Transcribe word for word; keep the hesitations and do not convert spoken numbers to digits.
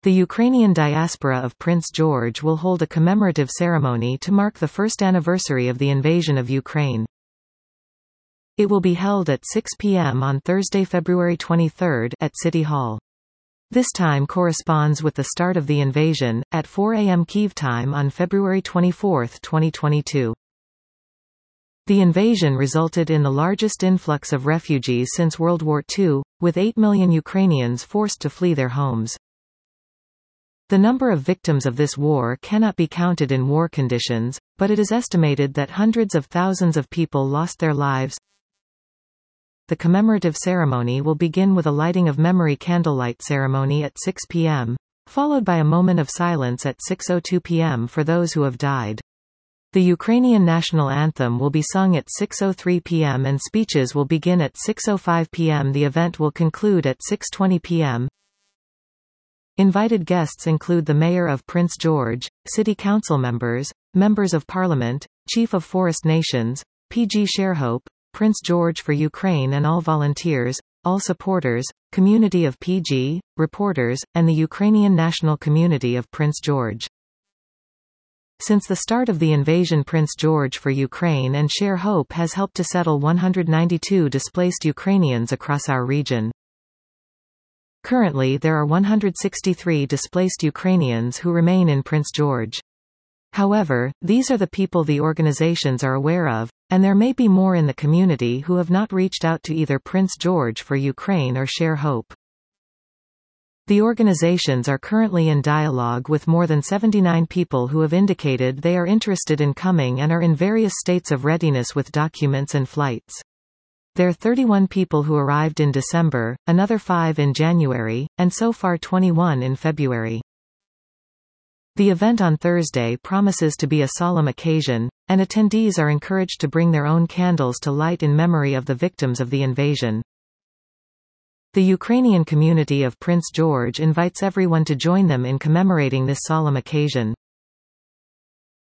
The Ukrainian diaspora of Prince George will hold a commemorative ceremony to mark the first anniversary of the invasion of Ukraine. It will be held at six p m on Thursday, February twenty-third, at City Hall. This time corresponds with the start of the invasion, at four a m Kyiv time on February twenty-fourth, twenty twenty-two. The invasion resulted in the largest influx of refugees since World War Two, with eight million Ukrainians forced to flee their homes. The number of victims of this war cannot be counted in war conditions, but it is estimated that hundreds of thousands of people lost their lives. The commemorative ceremony will begin with a lighting of memory candlelight ceremony at six p m, followed by a moment of silence at six oh two p m for those who have died. The Ukrainian national anthem will be sung at six oh three p m and speeches will begin at six oh five p m The event will conclude at six twenty p m Invited guests include the Mayor of Prince George, City Council members, Members of Parliament, Chief of Forest Nations, P G Sherhope, Prince George for Ukraine and all volunteers, all supporters, community of P G, reporters, and the Ukrainian national community of Prince George. Since the start of the invasion, Prince George for Ukraine and Share Hope has helped to settle one hundred ninety-two displaced Ukrainians across our region. Currently there are one hundred sixty-three displaced Ukrainians who remain in Prince George. However, these are the people the organizations are aware of, and there may be more in the community who have not reached out to either Prince George for Ukraine or Share Hope. The organizations are currently in dialogue with more than seventy-nine people who have indicated they are interested in coming and are in various states of readiness with documents and flights. There are thirty-one people who arrived in December, another five in January, and so far twenty-one in February. The event on Thursday promises to be a solemn occasion, and attendees are encouraged to bring their own candles to light in memory of the victims of the invasion. The Ukrainian community of Prince George invites everyone to join them in commemorating this solemn occasion.